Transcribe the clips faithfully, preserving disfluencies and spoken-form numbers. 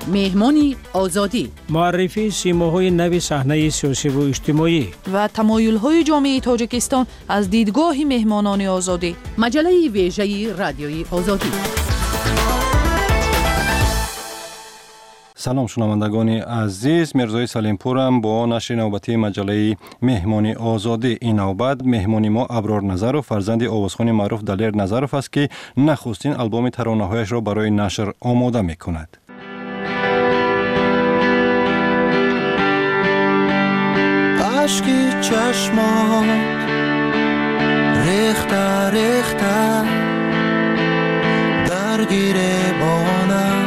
مهمانی آزادی، معرفی سیماهای نوی صحنه سیاسی و اجتماعی و تمایل‌های جامعه تاجیکستان از دیدگاه مهمانان آزادی. مجله ویژه رادیوی آزادی. سلام شنوندگان عزیز، میرزای سلیمپورم با نشر نوبتی مجله مهمانی آزادی. این نوبت مهمانی ما ابرار نظرов فرزند آوازخوان معروف دلیر نظرов است که نخستین آلبوم ترانه‌هایش را برای نشر آماده می‌کند. اشکی چشمات ریخته ریخته درگیر بانم.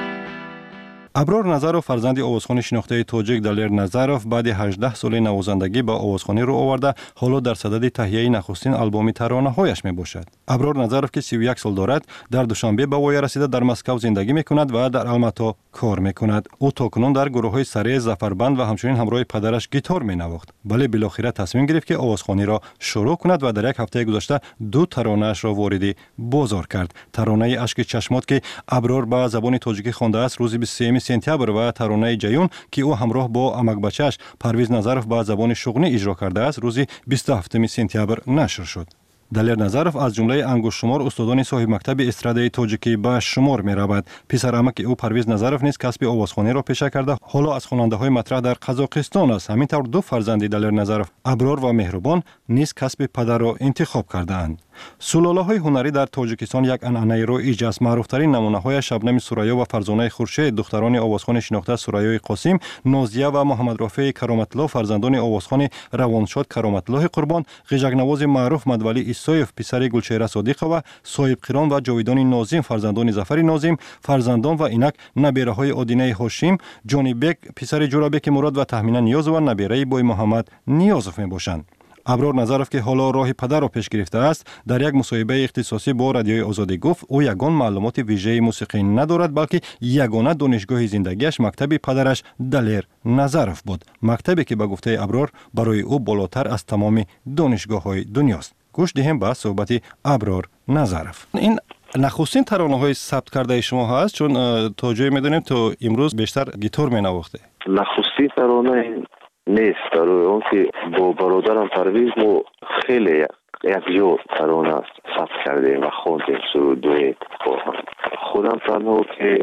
ابرار نظرов فرزند آوازخوان شناخته تاجیک دلیر نظرов بعد هجده سال نوازندگی با آوازخوانی رو آورده، حالا در صدد تهیه نخستین آلبوم ترانه‌هایش میباشد. ابرار نظرов که سی و یک سال دارد، در دوشنبه به وای رسیده در مسکو زندگی میکند و در الماتا کار میکند. او تاکنون در گروه‌های سره زفربند و همچنین همراه پدرش گیتار مینواخت. ولی بالاخره تصمیم گرفت که آوازخوانی را شروع کند و در یک هفته گذشته دو ترانه‌اش را وارد بازار کرد. ترانه اشک چشمات که ابرار به زبان تاجیکی خوانده است روز بیست و سوم سپتامبر و ترانه جیون که او همراه با امک بچه‌اش پرویز نظرов به زبان شغنی اجرا کرده است روز بیست و هفتم سپتامبر نشر شد. دلیر نظرов از جمله انگشت شمار استادان صاحب مکتب استرادای تاجیکی به شمار می رود. پسر عمک او پرویز نظرов نیز کسب آوازخوانی را پیشه کرده، حالا از خواننده های مطرح در قزاقستان است. همینطور دو فرزند دلیر نظرov ابرار و مهربان نیز کسب پدر را انتخاب کردند. سلاله های هنری در تاجیکستان یک عنعنه رایج است. معروفترین نمونه های شبنم سوریا و فرزانه خورشید دختران آوازخوان شناخته سوریای قاسم، نازیه و محمد رافع کرامت الله فرزندان آوازخوان روانشاد کرامت الله قربان، غیژک نواز معروف مدولی ایسایف پسر گلچهره صادقه و صاحب قران و جاویدان ناظم فرزندان ظفر ناظم، فرزندان و اینک نبیره های آدینه هاشم، جانی بک پسر جورابک مراد و تهمینه نیاز و نبیره بای محمد نیازف می باشند. ابرار نظرov که حالا راه پدر را پیش گرفته است، در یک مصاحبه اختصاصی با رادیوی آزادی گفت او یگان معلومات ویژه موسیقی ندارد، بلکه یگانه دانشگاه زندگیش مکتب پدرش دلیر نظرov بود، مکتبی که به گفته ابرار برای او بالاتر از تمام دانشگاه‌های دنیاست. گوش دهیم به صحبت ابرار نظرov. این نخستین ترانه‌های ثبت کرده شما هست، چون تا جایی می‌دونیم تو امروز بیشتر گیتار می‌نواخته. نخستین ترانه نیست، برای اون که با برادرم پرویز ما خیلی یک جو ترانه ثبت کردیم و خواندیم سرودوی با هم. خودم تنها که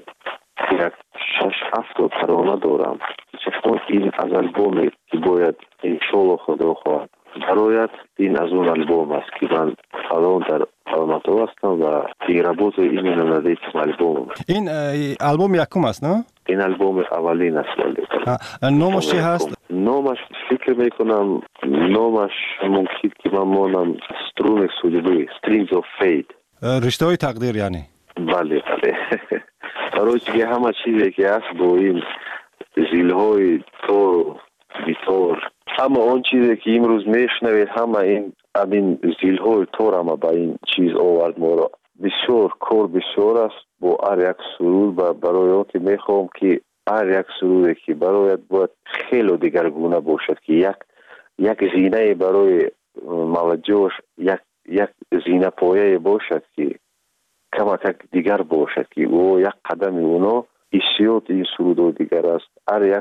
یک شش هفت ترانه دارم، چون این از البومی که باید انشالله خدا خواهد برایت این از اون البوم است که من الان در الماتا هستم و پیرابوت این ندید البوم. این البوم یکم است نه؟ این البوم اولین است. نامش چی هست؟ نامش فکر میکنم نامش ممکن که من مانم سترون سولیبی Strings of Fate، رشته های تقدیر یعنی. بله بله. برای که همه چیزی که هست با این زیل های تور بیتور، همه آن چیزی که امروز میشنوید همه این این زیل های تور همه با این چیز آورد ما را. بسیار کار بسیار است با هر یک سرود و برای آن که میخوام که هر یک سرودی که برایت باید خیلی دیگرگونه باشد که یک یک زینه برای موجهش یک یک زینه پایه باشد که کمک دیگر باشد که او یک قدم اونا حسیات این سرود دیگر است. هر یک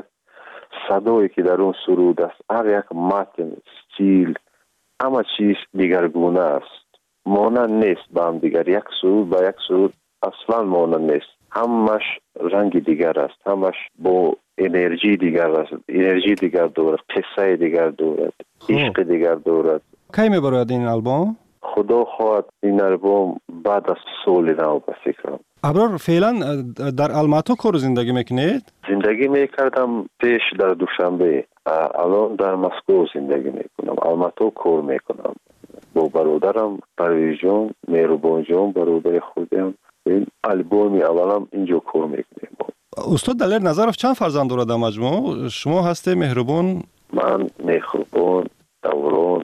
صدایی که در اون سرود است، هر یک متن، استیل، همه چیز دیگرگونه است، مانند نیست با هم دیگر. یک سرود با یک سرود اصلا مانند نیست، همش رنگ دیگر است، همش با انرژی دیگر است، انرژی دیگر دارد، قصه دیگر دارد، عشق دیگر دارد. کی میبرد این آلبوم؟ خدا خواهد این آلبوم بعد از سال نو به فکرم. ابرار فعلا در الماتا کار زندگی میکنید؟ زندگی میکردم پیش در دوشنبه، الان در مسکو زندگی میکنم. الماتا کار میکنم با برادرم پرویز جان، مهربان جان برادر خودم. این البوم اولم اینجا کار میکنیم. استاد دلیر نظرov چند فرزند دارد در مجموع؟ شما هستی مهربان؟ من مهربان، دوران،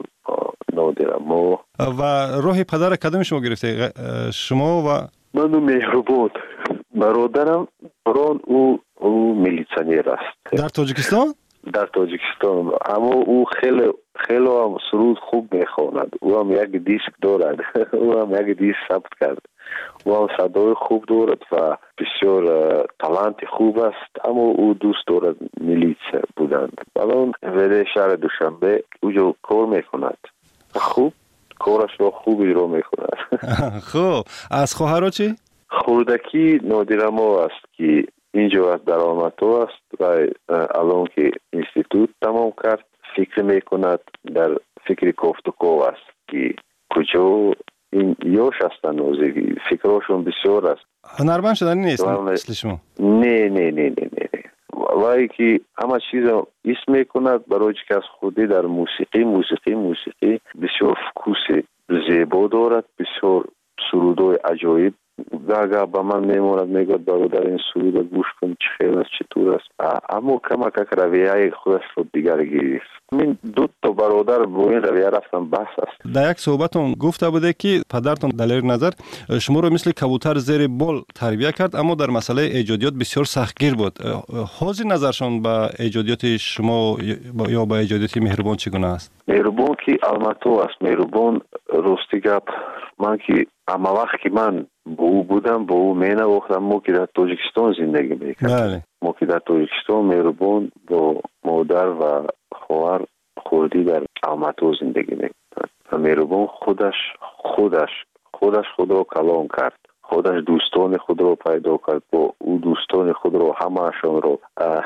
نادرمو. و راه پدر کدام شما گرفته؟ شما و من مهربان. برادرم بران او او میلیسیونر است در تاجیکستان. در تاجیکستان اما او خیلی خیلی هم سرود خوب میخواند. او هم یک دیسک دارد. او هم یک دیسک ثبت کرد. و صدای خوب دارد و بسیار تالانت خوب است، اما او دوست دارد میلیس بودن. الان ولی شهر دوشنبه اونجا کار میکند، خوب کارش رو خوب اجرا میکند. خب از خواهرها چی؟ خوردکی نادرما است که اینجا از درآمدها است و الان که اینستیتوت تمام کرد فکر میکند، در فکر کوفتکو است که کجا این یوش هستن نوزگی، فکرشون بسیار است. هنرمند شدنی نیست مثل شما؟ نه نه نه نه نه وای که همه چیز اسم میکند برای که از خودی در موسیقی موسیقی موسیقی بسیار فکوس زیبا دارد، بسیار سرودای عجایب گاگا با من میموند، میگوید برادر این سرود گوش کن چه خیلی است چطور است، اما کما که رویه خودش رو دیگر گرفت. من دو تا برادر با این رویه رفتم بحث است. در یک صحبتون گفته بوده که پدرتون دلیر نظر شما رو مثل کبوتر زیر بال تربیت کرد، اما در مسئله ایجادیات بسیار سختگیر بود. حاضر نظرشون با ایجادیات شما یا با ایجادیات مهربان چگونه است؟ مهربان که الماتو است، مهربان راستی گپ. من که اما وقت که من با او بودم با او مینه وقتم ما که در تاجیکستان زندگی میکردم، ما که در تاجیکستان مهربان با مادر و خواهر خوردی در الماتو زندگی میکردن و مهربان خودش خودش خودش خود را کلام کرد، خودش دوستان خود را پیدا کرد، با او دوستان خود را همهشان را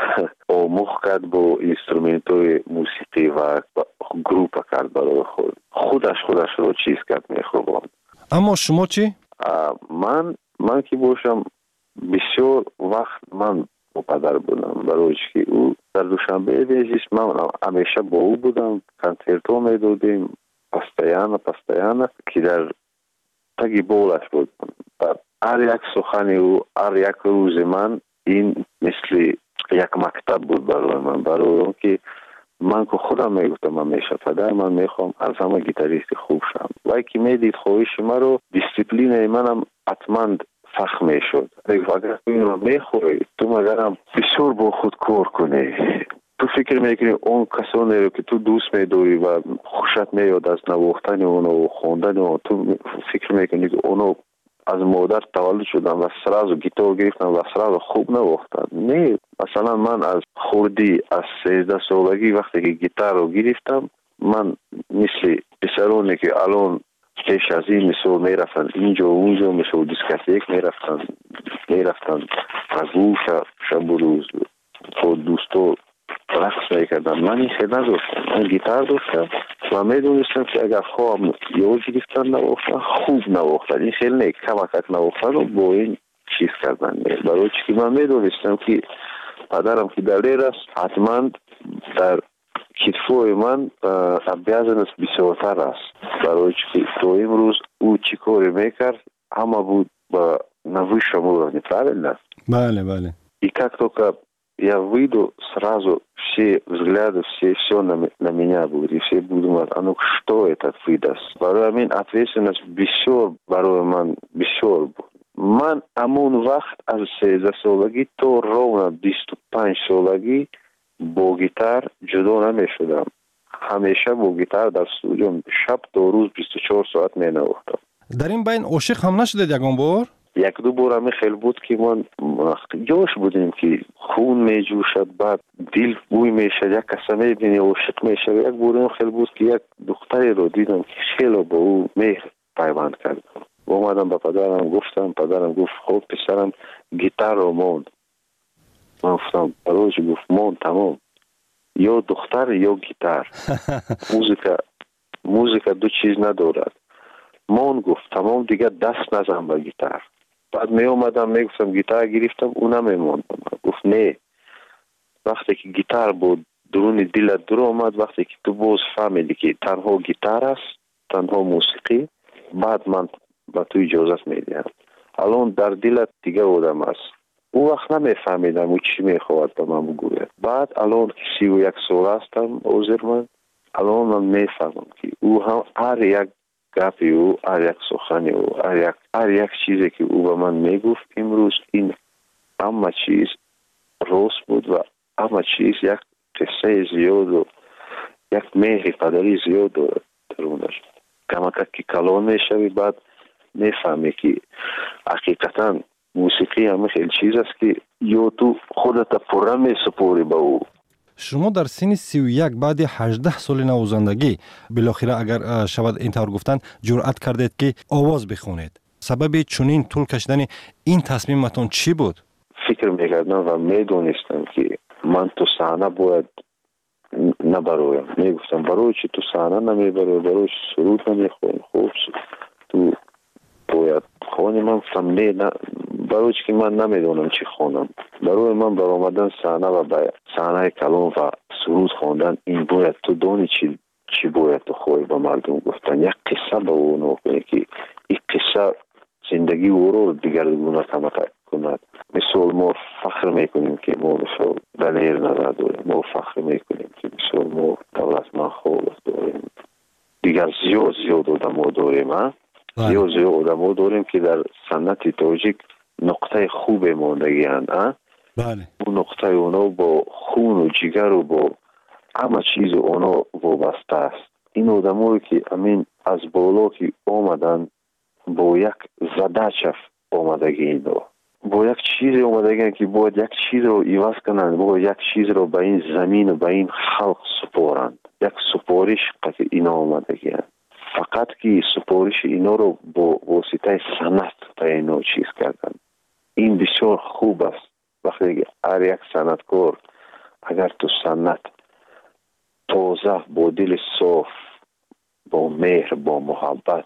آموخت کرد با اینسترومنت های موسیقی و گروپ کرد برای خود، خودش خودش را چیز کرد مهربان. اما شما چی؟ من من که باشم بسیار وقت من با پدر بودم، برای که او در دوشنبه ویژیش من همیشه با او بودم، کنسرت ها می دادیم پستیانه پستیانه که در تگی بولش بود. هر یک سخن او هر یک روز من این مثل یک مکتب بود برای من، برای که من که خودم میگفتم همیشه پدر من میخوام از همه گیتاریست خوب شم، وای که میدید خواهش ما رو دیسپلین منم حتما فخ میشد. اگر این رو میخوری تو مگرم بسیار با خود کار کنی، تو فکر میکنی اون کسانی رو که تو دوست میداری و خوشت میاد از نواختن اونو و خواندن اونو، تو فکر میکنی که اونو از مادر تولد شدن و سراز گیتار گرفتن و سراز خوب نواختن. نه، مثلا من از خوردی از سیزده سالگی وقتی که گیتار رو گرفتم، من مثل پسرانی که الان پیش از این مثل میرفتن اینجا و اونجا مثل دیسکاتیک میرفتن میرفتن رگو شب و روز با دوستو رقص میکردن، من این خیلی نداشتم. من گیتار داشتم و میدونستم که اگر خواهم یا گرفتن نواختن خوب نواختن، این خیلی نیک کمکت نواختن رو با این چیز کردن. برای چی من میدونستم که پدرم که دلیر است حتما در کتفوی من بیازن است بسیارتر است، برای چی تو امروز او چی کاری میکرد همه بود با نوی شما неправильно است. Бale, bale. И как только я выйду, сразу все взгляды, все, все на, на меня будут. И все будут думать, а ну что это выдаст? Барой мен ответственность бисёр, барой ман бисёр буд. Ман амон вақт аз сездах солагӣ то ровно бисту панҷ солагӣ бо гитар ҷудо намешудам. ҳамеша бо гитар дар студио шаб то рӯз бисту чор соат менавохтам. дар ин байн ошиқ ҳам нашудед ягон бор? یک دو بار همه خیلی بود که من جوش بودیم که خون می جوشد، بعد دل بوی می شد، یک کسی می بینی عاشق می شد. یک بار خیلی بود که یک دختری رو دیدم که خیلی با او مهر پیوند کردم. اومدم با پدرم گفتم، پدرم گفت خب پسرم گیتار رو موند. من گفتم برایش گفت موند تمام، یا دختر یا گیتار. موزیکا موزیکا دو چیز ندارد. مون گفت تمام دیگه دست نزن با گیتار. بعد می اومدم می گفتم گیتار گرفتم اونم میموندم. گفت نه، وقتی که گیتار بود درون دلت در اومد، وقتی که تو باز فهمیدی که تنها گیتار است، تنها موسیقی، بعد من با تو اجازت میدم. الان در دلت دیگه آدم است. او وقت نمیفهمیدم او چی میخواد به من بگوید. بعد الان که سی و یک سال هستم عذر من، الان من میفهمم که او هم هر یک گپی او، هر یک سخنی او، هر یک هر یک چیزی که او به من میگفت امروز، این همه چیز راست بود و همه چیز یک قصه زیاد و یک مهر پدری زیاد دارد درونش. کمک که کلان میشوی، بعد میفهمی که حقیقتا موسیقی همه خیلی چیز است که یا تو خودت پره میسپوری به او. شما در سن سی و یک بعد هجده سال نوازندگی بالاخره اگر شود اینطور گفتن جرأت کردید که آواز بخونید. سبب چنین طول کشیدن این تصمیمتون چی بود؟ فکر میکردم و میدونستم که من تو صحنه باید نبرویم. میگفتم برای چی تو صحنه نمیبروی، برای چی سرود نمیخونی، خوب تو باید خونی. من فهمی نه برای چی که من نمیدونم چی خونم. برای من بر آمدن صحنه و به صحنه کلام و سرود خوندن این باید تو دونی چی چی باید تو خوی به مردم گفتن. یک قصه به اون کنی که این قصه زندگی او رو دیگرگونه کند. مثال ما فخر میکنیم که ما مثال دلیر نظر داریم، ما فخر میکنیم که مثال ما دولتمند خوب داریم، دیگر زیاد زیاد آدم ها داریم ها؟ زیاد زیاد آدم ها داریم که در سنت تاجیک نقطه خوب ماندگی هست. بله. اون نقطه اونا با خون و جگر و با همه چیز اونا وابسته است. این آدم هایی که امین از بالا که آمدن با یک زده چف آمدگی اینا، با یک چیز آمدگی که باید یک چیز رو ایواز کنند، باید یک چیز رو به این زمین و به این خلق سپارند. یک سپارش که اینا آمدگی هست. فقط که سپارش اینا رو با واسطه سنت به اینا چیز کردن. این بسیار خوب است. وقتی هر یک سنتکار اگر تو سنت تازه با دل صاف، با مهر، با محبت،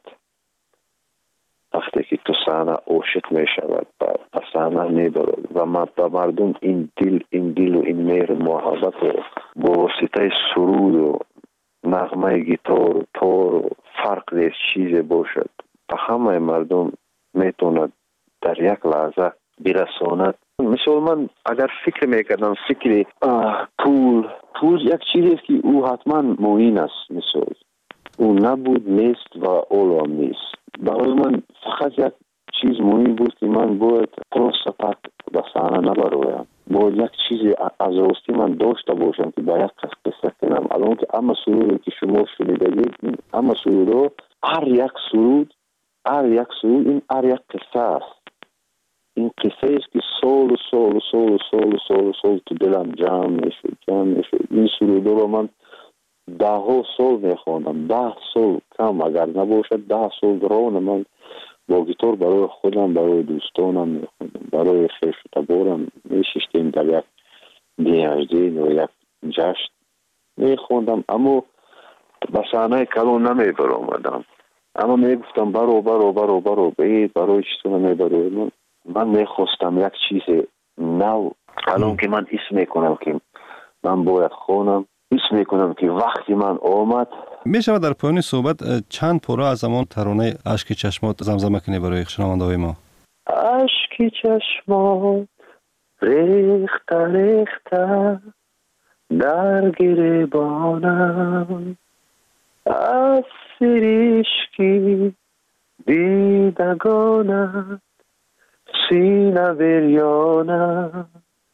وقتی که تو صحنه عاشق می شود و صحنه می برد و مردم این دل این دل و این مهر محبت رو با واسطه سرود و نغمه گیتار و تار و فرق نیست چیز باشد به همه مردم میتوند در یک لحظه برساند. مثل من اگر فکر میکردم فکر پول پول یک چیزی است که او حتما معین است. مثل او نبود نیست و اولو نیست. برای من فقط یک چیز مهم بود که من باید پروس سپک به صحنه نبرویم. باید یک چیزی از راستی من داشته باشم که به یک قصه کنم. الان که اما سرودی که شما شنیدید، اما سرود هر یک سرود هر یک سرود این هر یک قصه است. این قصه است که سال و سال و سال و سال و سال و سال تو دلم جمع میشد جمع میشد. این سرود رو من ده ها سال میخوانم، ده سال کم اگر نباشد ده سال درون من با گیتار برای خودم، برای دوستانم میخوندم، برای خیش و تبارم میششتیم در یک دیهجدین و یک جشن میخوندم. اما به صحنه کلون نمیبر آمدم. اما میگفتم برو برو برو برو بید برای چطور نمیبرو. من, من میخواستم یک چیز نو. الان که من اسم میکنم که من باید خونم، اسم میکنم که وقتی من آمد. میشود در پایان صحبت چند پاره از زمان ترانه اشک چشمات زمزمه کنی برای شنونده های ما؟ اشک چشمات ریخته ریخته در گریبانم، از سریشکی دیدگانم سینه بریانم.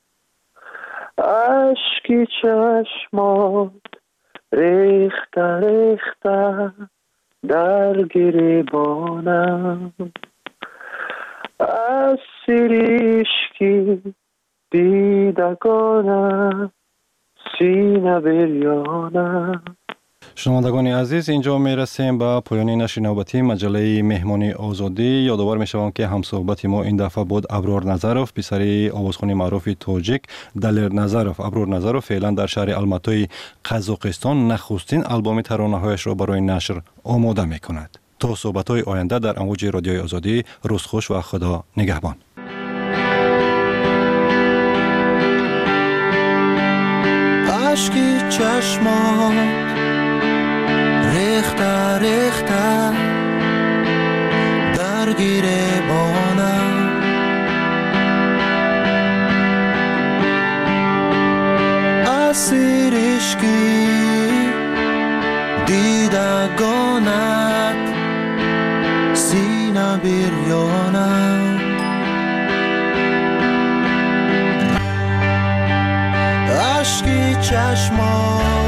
اشک چشمات ریخته ریخته در گریبانم، از سریشکی دیدگانم سینه بریانم. شنوندگان عزیز، اینجا می رسیم به پایان نشر نوبتی مجله مهمانی آزادی. یادآور می شوم که همصحبت ما این دفعه بود ابرار نظروف، پسر آوازخوان معروف تاجیک دلیر نظروف. ابرار نظروف فعلا در شهر الماتای قزاقستان نخستین آلبوم ترانه‌هایش را برای نشر آماده می کند. تا صحبت‌های آینده در امواج رادیوی آزادی، روز خوش و خدا نگهبان. اشکی چشمات ریخته ریخته در گریبانم، از سریشکی دیدگانت سینه بریانم. اشکی چشمات